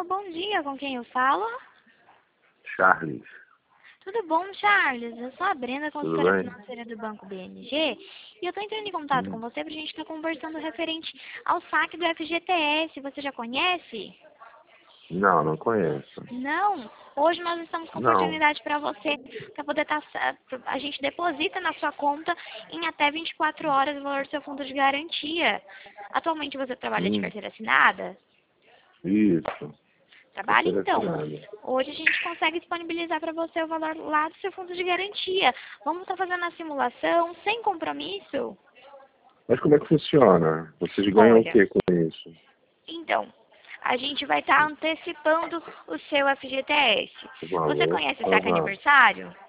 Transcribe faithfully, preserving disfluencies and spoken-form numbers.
bom dia, com quem eu falo? Charles. Tudo bom, Charles? Eu sou a Brenda, Tudo consultora bem? financeira do Banco B M G, e eu estou entrando em contato com Hum. você para a gente estar conversando referente ao saque do F G T S. Você já conhece? Não, não conheço. Não? Hoje nós estamos com Não. oportunidade para você, para poder estar... A gente deposita na sua conta em até vinte e quatro horas o valor do seu fundo de garantia. Atualmente você trabalha de Hum. carteira assinada? Isso. Trabalha Carteira então. assinada. Hoje a gente consegue disponibilizar para você o valor lá do seu fundo de garantia. Vamos estar fazendo a simulação sem compromisso? Mas como é que funciona? Vocês ganham o Olha, que com isso? então, a gente vai estar antecipando o seu F G T S. O Você valor? conhece saque Aham. aniversário?